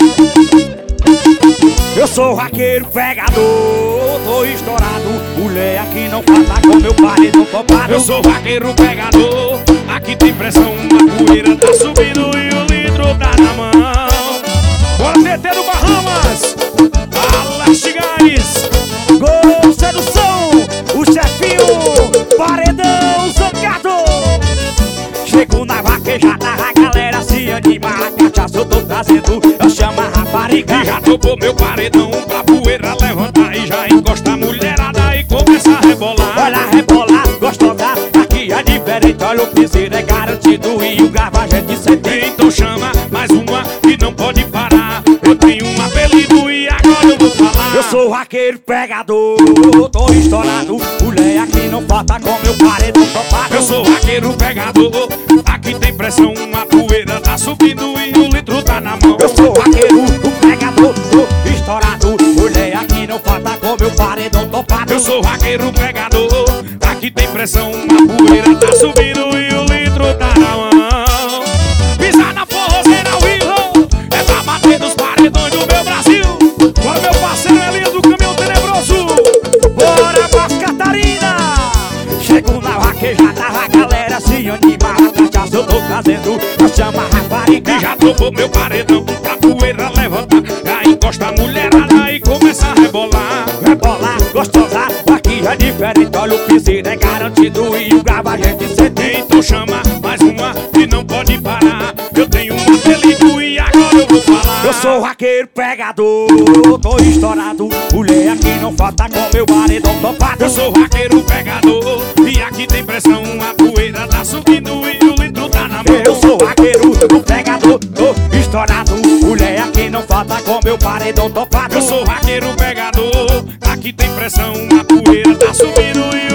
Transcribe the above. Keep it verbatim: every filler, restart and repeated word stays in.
Eu sou raqueiro pegador, tô estourado. Mulher aqui não falta com meu paredão topado. Eu sou raqueiro pegador, aqui tem pressão, a poeira tá subindo e o litro tá na mão. Bora meter no Bahamas, Alex Gás, Gol Sedução, o chefinho, paredão zangado. Chego na vaquejada, a galera se anima. A cachaça eu tô trazendo, eu chamo a rapariga. E já topou meu paredão, pra poeira levantar e já encosta a mulherada e começa a rebolar. Olha rebolar, gostosa, aqui é diferente. Olha o piseiro é garantido e o grava a gente sente. Então chama mais uma que não pode parar. Eu tenho um apelido e agora eu vou falar. Eu sou raqueiro pegador, tô estourado. Mulher aqui não falta com meu paredão topado. Eu sou raqueiro pegador, aqui tem pressão, a poeira tá subindo e o litro tá na mão. Eu sou raqueiro, o pegador, tô estourado. Mulher aqui não falta com meu paredão topado. Eu sou raqueiro pegador, aqui tem pressão, a poeira tá subindo e o litro tá na mão. Pisar na forrozeira ao vivo, é pra bater nos paredões do meu Brasil. Bora meu parceiro Elinho do Caminhão Tenebroso. Bora Mas Catarina. Chego na vaquejada, a galera se anima. A cachaça eu tô trazendo, eu chamo a rapariga. E já topou meu paredão, pra poeira levantar. Já encosta a mulherada e começa a rebolar. Rebolar, gostosa, aqui é diferente. Olha o piseiro é garantido e o grava a gente sente. Então chama mais uma que não pode parar. Eu tenho um apelido e agora eu vou falar. Eu sou raqueiro pegador, tô estourado. Mulher aqui não falta com meu paredão topado. Eu sou raqueiro pegador, e aqui tem pressão, a poeira tá subindo e o litro tá na mão. Eu sou raqueiro, o pegador, tô estourado. Mulher aqui não falta com meu paredão topado. Eu sou raqueiro pegador, aqui tem pressão, a poeira tá subindo e